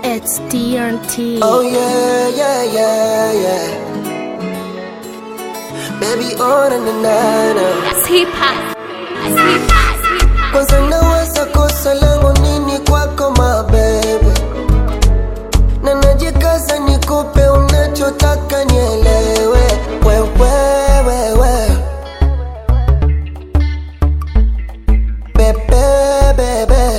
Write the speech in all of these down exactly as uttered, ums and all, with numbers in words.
It's T N T. Oh yeah, yeah, yeah, yeah. Baby on and nana. Sipa, sipa, sipa. Kwanza naweza kosa langu nini kwako my baby. Na najikaza nikupe unachotaka nielewe. Wewe, wewe. Bebe, bebe.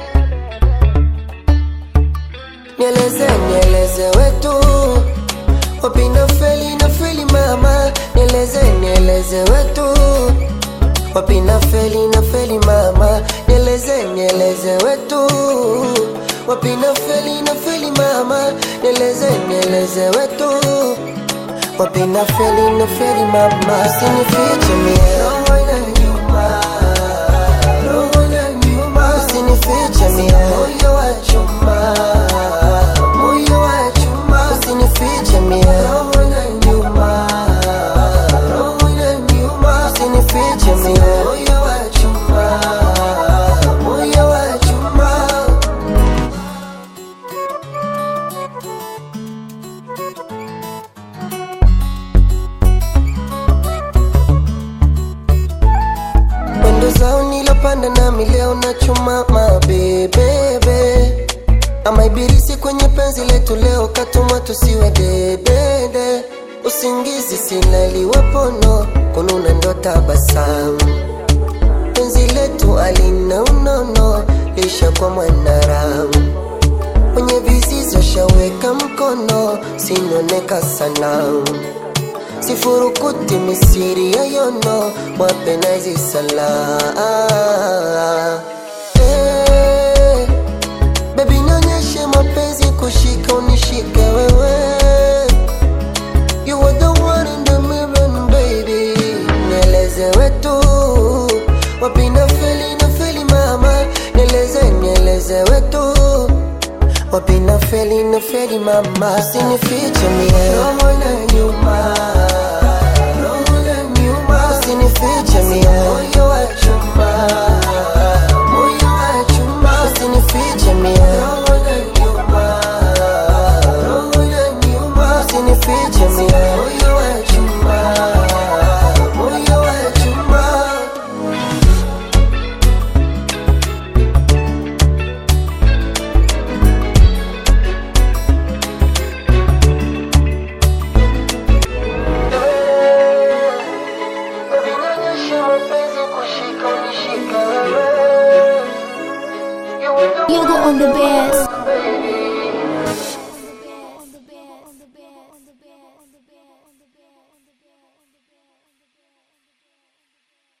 Nieleze, nieleze wetu. Wapi na feli, na feli mama. Nieleze, nieleze wetu. Wapi na feli, na feli mama. Nieleze, nieleze wetu. Wapi na feli, na feli mama. Nieleze, nieleze wetu. Wapi na feli, na feli mama. Usinifiche mie roho inaniuma, roho inaniuma. Usinifiche mie moyo wa chuma, moyo wa chuma. Usinifiche mie roho inaniuma, roho inaniuma. Usinifiche mie moyo wa chuma, moyo wa chuma. Wendo zao nilopanda nami leo na chuma mabebebe. Ama ibilisi kwenye penzi letu leo katumwa tusiwe debede. Usingizi silali wapono kununa ndo tabasamu. Penzi letu alina unono lisha kwa mwanaramu. Mwenye vizizo shaweka mkono sinoneka sanamu. Sifurukuti misiri ya yono wape na hizi sala. Hey, baby nionyeshe mapenzi kushika unishike wewe. You are the one in the mirror baby. Nieleze wetu. Wapi na feli, na feli mama. Nieleze, nieleze wetu. Wapi na feli, na feli mama. Usinifiche mie roho inaniuma, roho inaniuma. Usinifiche mie moyo wa chuma,